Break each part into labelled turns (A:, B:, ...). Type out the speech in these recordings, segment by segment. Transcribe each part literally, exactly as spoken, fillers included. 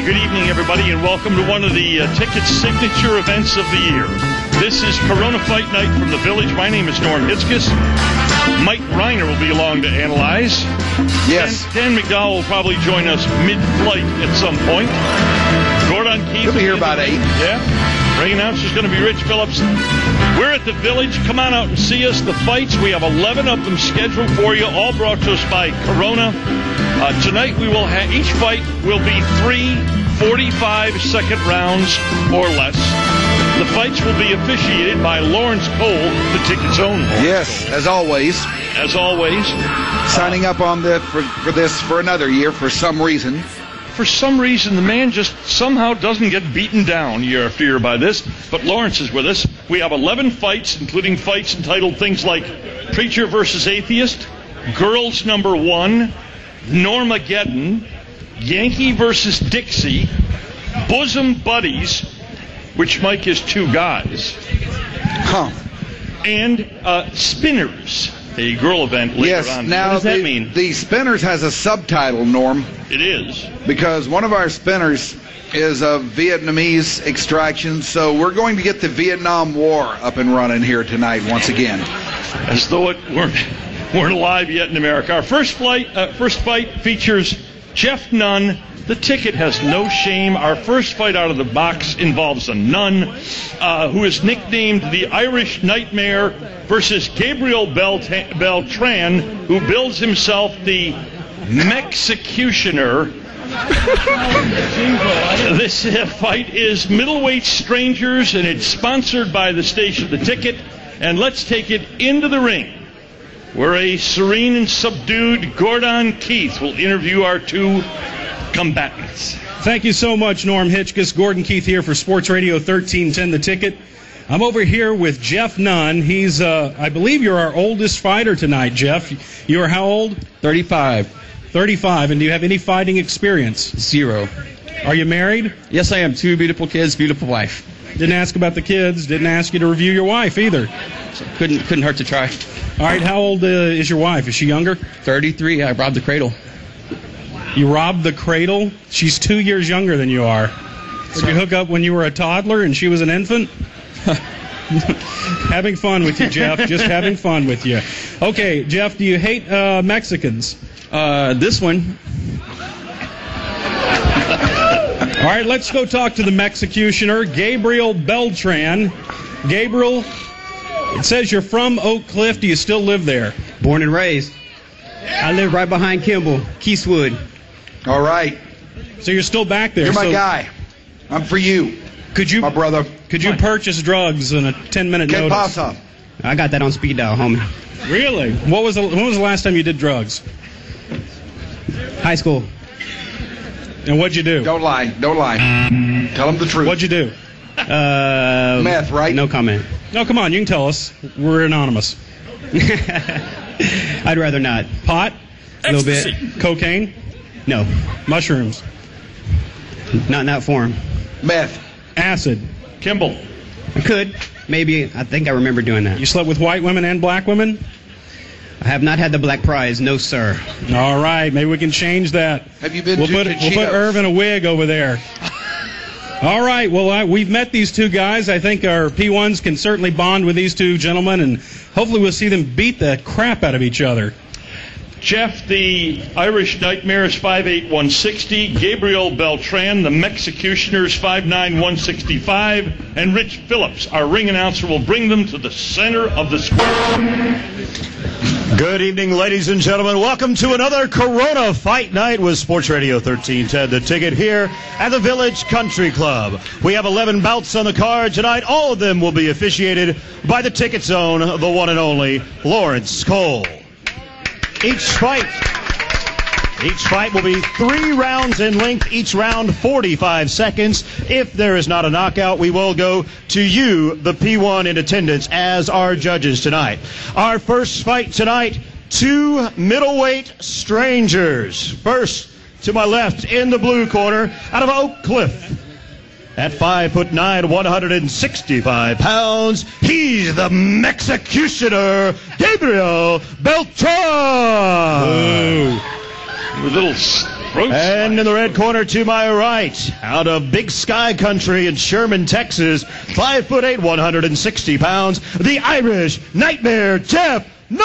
A: good evening, everybody, and welcome to one of the uh, Ticket's signature events of the year. This is Corona Fight Night from the Village. My name is Norm Hitzges. Mike Reiner will be along to analyze.
B: Yes.
A: Dan, Dan McDowell will probably join us mid-flight at some point. Gordon Keith.
B: He'll be here about eight.
A: Yeah. Ring announcer is going to be Rich Phillips. We're at the Village. Come on out and see us. The fights, we have eleven of them scheduled for you, all brought to us by Corona. Uh, tonight we will have, each fight will be three forty-five second rounds or less. The fights will be officiated by Lawrence Cole, the Ticket's own.
B: Yes, as always.
A: As always.
B: Signing up on the for, for this for another year for some reason.
A: For some reason, the man just somehow doesn't get beaten down year after year by this. But Lawrence is with us. We have eleven fights, including fights entitled things like Preacher versus Atheist, Girls Number One, Normageddon, Yankee versus Dixie, Bosom Buddies, which Mike is two guys,
B: Huh.
A: and uh, Spinners, a girl event later
B: Yes,
A: on.
B: now
A: what does that
B: the,
A: mean?
B: the Spinners has a subtitle, Norm,
A: It is.
B: because one of our Spinners is of Vietnamese extraction, so we're going to get the Vietnam War up and running here tonight once again.
A: As though it weren't, weren't alive yet in America. Our first flight, uh, first fight features Jeff Nunn. The Ticket has no shame. Our first fight out of the box involves a nun uh, who is nicknamed the Irish Nightmare versus Gabriel Belta- Beltran, who bills himself the Mexicutioner. This uh, fight is Middleweight Strangers, and it's sponsored by the station The Ticket. And let's take it into the ring, where a serene and subdued Gordon Keith will interview our two combatants.
C: Thank you so much, Norm Hitchkus. Gordon Keith here for Sports Radio thirteen ten The Ticket. I'm over here with Jeff Nunn. He's, uh, I believe you're our oldest fighter tonight, Jeff. You are how old?
D: thirty-five.
C: thirty-five. And do you have any fighting experience?
D: Zero.
C: Are you married?
D: Yes, I am. Two beautiful kids, beautiful wife.
C: Didn't ask about the kids. Didn't ask you to review your wife either.
D: So couldn't couldn't hurt to try.
C: All right, how old uh, is your wife? Is she younger?
D: thirty-three. I robbed the cradle.
C: You robbed the cradle? She's two years younger than you are. Did you hook up when you were a toddler and she was an infant? Having fun with you, Jeff. Just having fun with you. Okay, Jeff, do you hate uh, Mexicans?
D: Uh, this one.
C: All right, let's go talk to the Mexicutioner, Gabriel Beltran. Gabriel, it says you're from Oak Cliff. Do you still live there?
E: Born and raised. I live right behind Kimball, Keithwood.
B: All right.
C: So you're still back there.
B: You're my
C: so
B: guy. I'm for you,
C: Could you,
B: my brother.
C: could you purchase drugs in a ten-minute
B: Que
C: notice?
B: pasa?
E: I got that on speed dial, homie.
C: Really? What was the, when was the last time you did drugs?
E: High school.
C: And what'd you do?
B: Don't lie. Don't lie. Tell them the truth.
C: What'd you do?
E: Uh,
B: Meth, right?
E: No comment.
C: No, come on, you can tell us. We're anonymous.
E: I'd rather not.
C: Pot?
E: A little bit.
C: Cocaine?
E: No,
C: Mushrooms?
E: not in that form.
B: Meth.
C: Acid?
A: Kimball.
E: I could. Maybe. I think I remember doing that.
C: You slept with white women and black women?
E: I have not had the black prize. No, sir.
C: All right, maybe we can change that.
B: Have you been
C: We'll
B: to
C: put, we'll put
B: Cheetos?
C: Irv in a wig over there. All right, well, I, we've met these two guys. I think our P ones can certainly bond with these two gentlemen, and hopefully we'll see them beat the crap out of each other.
A: Jeff, the Irish Nightmare is five eight, one sixty. Gabriel Beltran, the Mexicutioner, is five nine, one sixty-five. And Rich Phillips, our ring announcer, will bring them to the center of the square.
F: Good evening, ladies and gentlemen. Welcome to another Corona Fight Night with Sports Radio thirteen ten The Ticket here at the Village Country Club. We have eleven bouts on the card tonight. All of them will be officiated by the Ticket's own, the one and only Lawrence Cole. Each fight, each fight will be three rounds in length, each round forty-five seconds. If there is not a knockout, we will go to you, the P one in attendance, as our judges tonight. Our first fight tonight, two middleweight strangers. First, to my left, in the blue corner, out of Oak Cliff. At five foot nine, one hundred sixty-five pounds, he's the Mexicutioner, Gabriel Beltran.
A: Ooh. A little Road
F: And in the red corner to my right, out of Big Sky Country in Sherman, Texas, five foot eight, one hundred sixty pounds, the Irish Nightmare, Jeff Nunn.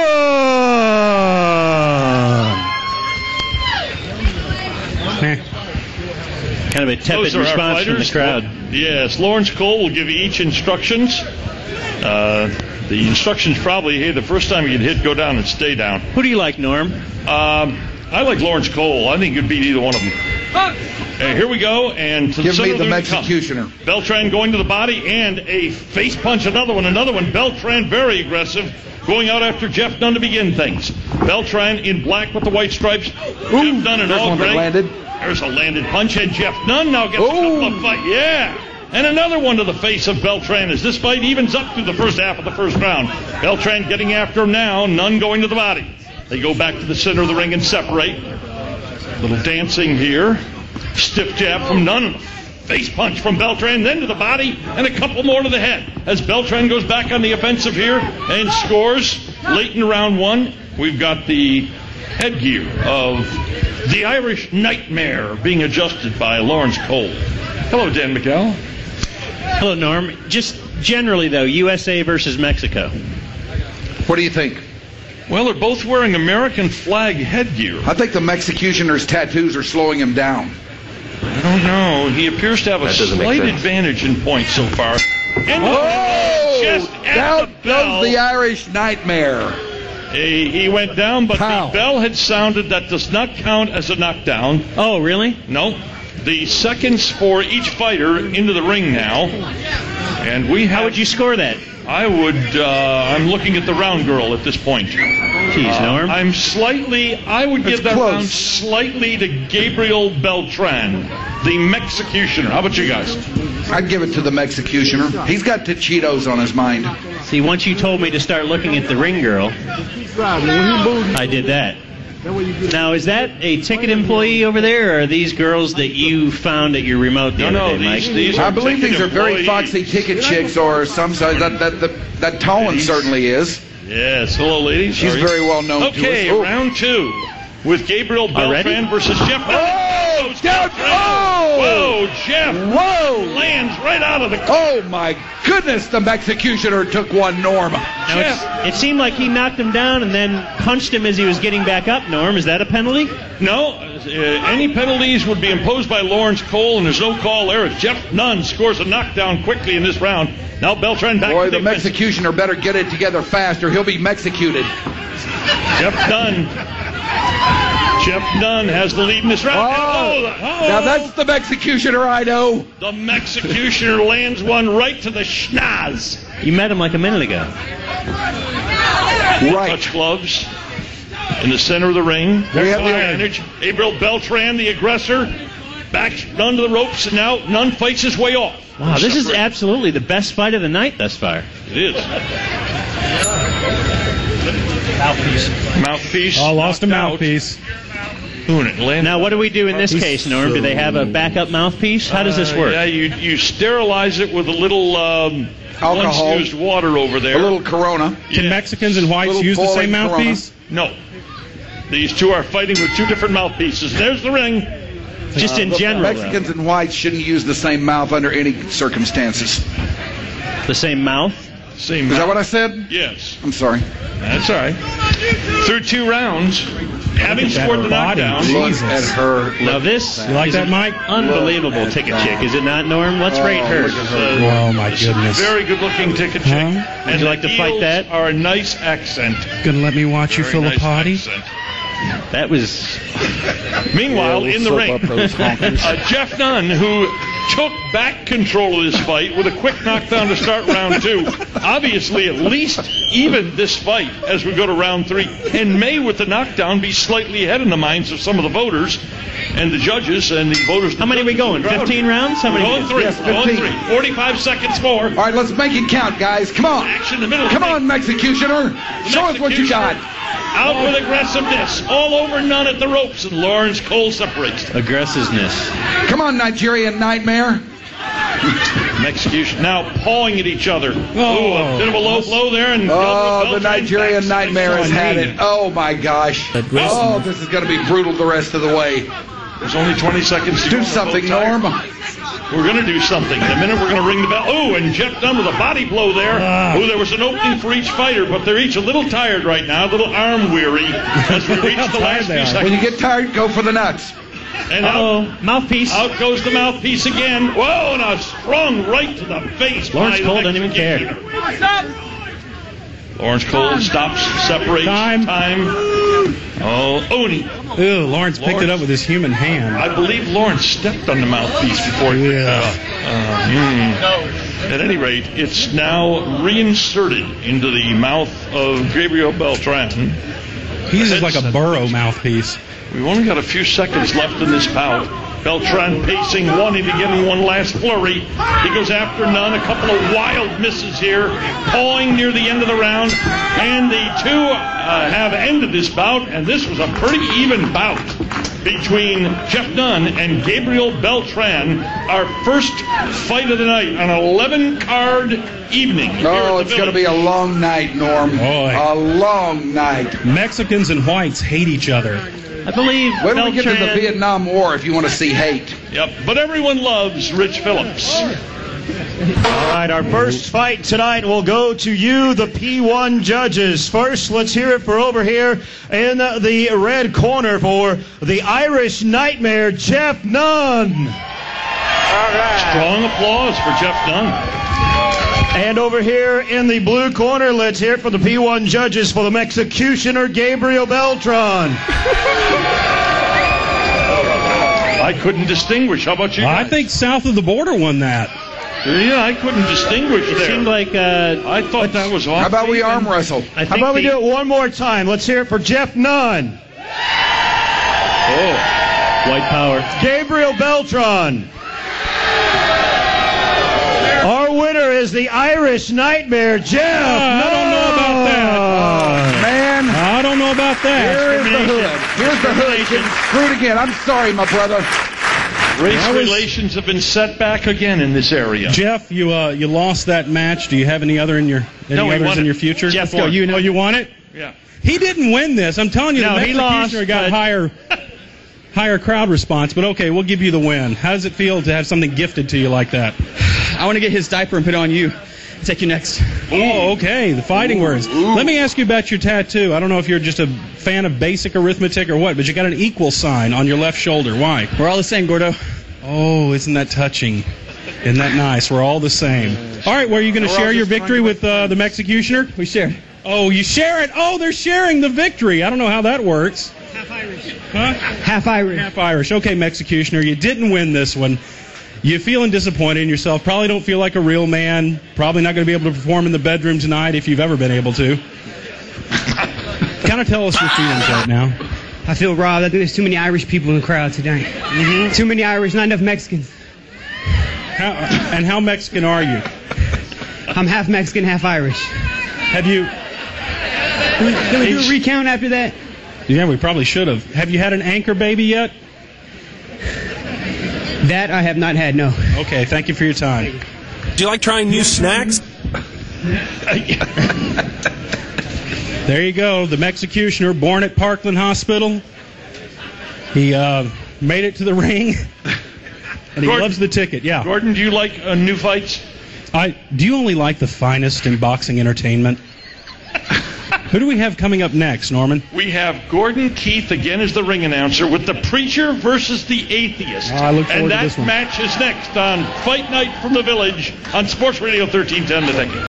G: Kind of a tepid
A: Those are our
G: response from the
A: fighters.
G: crowd.
A: Yes, Lawrence Cole will give you each instructions. Uh, the instructions probably, hey, the first time you get hit, go down and stay down.
G: Who do you like, Norm?
A: Um, I like Lawrence Cole. I think you'd beat either one of them. Uh, here we go, and to
B: Give
A: the
B: me
A: center
B: the
A: there they come.
B: Executioner.
A: Beltran going to the body, and a face punch, another one, another one. Beltran very aggressive, going out after Jeff Nunn to begin things. Beltran in black with the white stripes. Jeff Nunn in
B: there's
A: all
B: one that
A: gray.
B: landed.
A: There's a landed punch, and Jeff Nunn now gets a couple of fight. Yeah. And another one to the face of Beltran as this fight evens up through the first half of the first round. Beltran getting after him now, Nunn going to the body. They go back to the center of the ring and separate. Little dancing here. Stiff jab from Nunn. Face punch from Beltran, then to the body, and a couple more to the head. As Beltran goes back on the offensive here and scores late in round one. We've got the headgear of the Irish Nightmare being adjusted by Lawrence Cole. Hello, Dan McDowell.
G: Hello, Norm. Just generally, though, U S A versus Mexico.
B: What do you think?
A: Well, they're both wearing American flag headgear.
B: I think the Executioner's tattoos are slowing him down.
A: I don't know. He appears to have a
H: That doesn't make
A: slight
H: sense.
A: advantage in points so far. And
B: Oh!
A: just at
B: Down
A: the bell.
B: goes the Irish Nightmare.
A: He, he went down, but
B: Pow.
A: the bell had sounded. That does not count as a knockdown.
G: Oh, really?
A: No. The seconds for each fighter into the ring now. And we have...
G: How would you score that?
A: I would... Uh, I'm looking at the round girl at this point.
G: Jeez,
A: Uh,
G: Norm.
A: I'm slightly... I would
B: It's
A: give that
B: close.
A: round slightly to Gabriel Beltran, the Mexicutioner. How about you guys?
B: I'd give it to the Executioner. He's got Cheetos on his mind.
G: See, once you told me to start looking at the ring girl, I did that. Now, is that a ticket employee over there, or are these girls that you found at your remote the
A: No,
G: other
A: no,
G: day,
A: these,
G: Mike?
A: these are
B: I believe
A: ticket
B: these are very
A: employees.
B: foxy ticket chicks or some size. That that that, that Tolan certainly is.
A: Yes, hello, ladies.
B: She's
A: How are you?
B: very well known
A: Okay,
B: to us. Oh.
A: round two with Gabriel
G: Already?
A: Beltran versus Jeff.
B: Oh,
A: Goes
B: Jeff!
A: Beltran.
B: Oh!
A: Whoa, Jeff
B: Whoa!
A: lands right out of the.
B: Oh my goodness! The Executioner took one, Norm.
G: Now, it's- it seemed like he knocked him down and then punched him as he was getting back up, Norm. Is that a penalty?
A: No, uh, any penalties would be imposed by Lawrence Cole, and there's no call there. As Jeff Nunn scores a knockdown quickly in this round. Now Beltran back
B: Boy,
A: to
B: the
A: the offense.
B: Executioner better get it together fast, or he'll be Executed.
A: Jeff Nunn. Jeff Nunn has the lead in this round.
B: Oh,
A: oh, oh,
B: now that's the Executioner I know.
A: the Executioner lands one right to the schnoz.
G: You met him like a minute ago.
B: Right.
A: Touch gloves in the center of the ring.
B: We have the-
A: advantage. Gabriel Beltran, the aggressor, backs Nunn to the ropes, and now Nunn fights his way off.
G: Wow, this is absolutely the best fight of the night thus far.
A: It is. Mouthpiece. Mouthpiece.
C: Oh, lost a
A: knocked out.
C: mouthpiece.
A: Ooh, and it landed.
G: Now, what do we do in this case, Norm? Do they have a backup mouthpiece? How does this
A: Uh,
G: work?
A: yeah, you you sterilize it with a little um,
B: Alcohol.
A: once used water over there.
B: A little Corona.
C: Can
A: Yeah.
C: Mexicans and whites
B: Little
C: use the
B: boiling
C: same mouthpiece?
A: No. These two are fighting with two different mouthpieces. There's the ring.
G: Just in
B: The
G: general, though.
B: Mexicans and whites shouldn't use the same mouth under any circumstances.
G: The same mouth?
A: Same
B: Is that what I said?
A: Yes.
B: I'm sorry.
A: That's all right. Through two rounds, having
C: at
A: scored
C: her
A: the
C: body.
A: knockdown.
B: Look
C: Jesus.
B: at her.
G: Now, this
C: You like
G: is
C: that,
G: an
C: Mike?
G: unbelievable
B: Look
G: ticket
B: at
G: chick,
B: that.
G: is it not, Norm? Let's rate her.
B: look at her.
C: Oh, my goodness.
A: Very good-looking ticket chick.
C: Huh?
A: And
G: Would you like
A: the
G: to fight
A: heels
G: that?
A: Are a nice accent.
C: Gonna let me watch you
A: Very
C: fill
A: nice
C: a potty?
A: accent.
G: That was
A: Meanwhile,
B: Yeah,
A: in the
B: we'll
A: ring,
B: soap up those honkers.
A: uh, Jeff Nunn, who took back control of this fight with a quick knockdown to start round two, obviously at least even this fight as we go to round three, and may with the knockdown be slightly ahead in the minds of some of the voters and the judges and the voters.
G: How many are we going? fifteen rounds? How many?
A: We're going three.
B: Yes,
A: We're going
B: fifteen.
A: three. forty-five seconds more.
B: All right, let's make it count, guys. Come on.
A: Action in the middle.
B: Come on, Executioner. Show us what you got.
A: Out with aggressiveness. All over Nunn at the ropes, and Lawrence Cole separates them.
G: Aggressiveness.
B: Come on, Nigerian Nightmare.
A: Execution now pawing at each other.
C: Oh.
A: Ooh, a bit of a low blow there. And
B: Oh, the
A: Beltran
B: Nigerian
A: backs-
B: Nightmare has had it. Oh, my gosh. Oh, this is going to be brutal the rest of the way.
A: There's only twenty seconds to go.
B: Do something, Norm.
A: We're going to do something. In a minute, we're going to ring the bell. Oh, and Jeff Dunn with a body blow there.
C: Ah.
A: Oh, there was an opening for each fighter, but they're each a little tired right now, a little arm weary as we reach the last few
C: they are.
A: seconds.
B: When you get tired, go for the nuts.
A: And
G: Uh-oh,
A: out,
G: mouthpiece.
A: out goes the mouthpiece again. Whoa, and a strong right to the face.
G: Lawrence
A: by
G: Cole
A: the
G: doesn't even care.
A: executioner. Lawrence Cole stops, separates.
C: Time.
A: Time. Oh, Oni.
C: Ooh, Lawrence picked
A: Lawrence.
C: it up with his human hand.
A: I believe Lawrence stepped on the mouthpiece before he picked it up. Uh, hmm. At any rate, it's now reinserted into the mouth of Gabriel Beltran.
C: He's just like a burrow mouthpiece.
A: We've only got a few seconds left in this bout. Beltran pacing, wanting to get in one last flurry. He goes after none. A couple of wild misses here, pawing near the end of the round. And the two uh, have ended this bout, and this was a pretty even bout between Jeff Dunn and Gabriel Beltran. Our first fight of the night, an eleven-card evening. here
B: Oh,
A: at the
B: it's going to be a
A: Village.
B: long night, Norm.
C: Boy.
B: A long night.
C: Mexicans and whites hate each other.
G: I believe
B: When do we get to the
G: Beltran-
B: Vietnam War if you want to see hate?
A: Yep, but everyone loves Rich Phillips.
F: All right, our first fight tonight will go to you, the P one judges. First, let's hear it for over here in the red corner for the Irish Nightmare, Jeff Nunn.
A: Strong applause for Jeff Dunn.
F: And over here in the blue corner, let's hear it for the P one judges for the Executioner, Gabriel Beltran.
A: I couldn't distinguish. How about you?
C: I
A: guys?
C: think south of the border won that.
A: Yeah, I couldn't distinguish
G: It
A: there.
G: seemed like uh,
A: I thought that was off.
B: How about we arm wrestle?
G: I
F: How
G: think
F: about we
G: the-
F: do it one more time? Let's hear it for Jeff Nunn.
A: Oh,
G: white power.
F: Gabriel Beltran. Our winner is the Irish Nightmare, Jeff.
C: I don't know about that.
B: Man,
C: I don't know about that.
B: here is the hood. Here's the hood getting screwed again. I'm sorry, my brother.
A: race
C: That was-
A: relations have been set back again in this area.
C: Jeff, you uh, you lost that match. Do you have any other in your any
A: No, he
C: others
A: won
C: in
A: it.
C: your future?
A: Jeff
C: Go.
A: won.
C: You know, oh, you won it.
A: Yeah.
C: He didn't win this. I'm telling you,
G: No,
C: the
G: he
C: Executioner
G: lost,
C: got
G: but-
C: higher higher crowd response. But okay, we'll give you the win. How does it feel to have something gifted to you like that?
D: I want to get his diaper and put it on you. Take you next.
C: Oh, okay. The fighting words. Let me ask you about your tattoo. I don't know if you're just a fan of basic arithmetic or what, but you got an equal sign on your left shoulder. Why?
D: We're all the same, Gordo.
C: Oh, isn't that touching? Isn't that nice? We're all the same. All right, well, are you going to
B: We're all
C: share your
B: just trying
C: victory
B: to
C: with uh, the Executioner?
D: We shared.
C: Oh, you share it. Oh, they're sharing the victory. I don't know how that works.
E: Half Irish.
C: Huh?
E: Half Irish.
C: Half Irish. Okay, Executioner, you didn't win this one. You feeling disappointed in yourself. Probably don't feel like a real man. Probably not going to be able to perform in the bedroom tonight if you've ever been able to. Kind of tell us your feelings right now.
E: I feel robbed. I think there's too many Irish people in the crowd tonight.
C: Mm-hmm.
E: Too many Irish, not enough Mexicans.
C: How, and how Mexican are you?
E: I'm half Mexican, half Irish.
C: Have you...
E: Can we do a recount after that?
C: Yeah, we probably should have. Have you had an anchor baby yet?
E: That I have not had, no.
C: Okay, thank you for your time.
H: Do you like trying new snacks?
C: There you go, the Executioner, born at Parkland Hospital. He uh, made it to the ring, and he
A: Gordon-
C: loves the ticket. Yeah.
A: Gordon, do you like uh, new fights?
C: I do you only like the finest in boxing entertainment? Who do we have coming up next, Norman?
A: We have Gordon Keith again as the ring announcer with the Preacher versus the Atheist.
C: Oh, I look forward
A: and
C: to
A: that
C: this one.
A: match is next on Fight Night from the Village on Sports Radio thirteen ten The Ticket.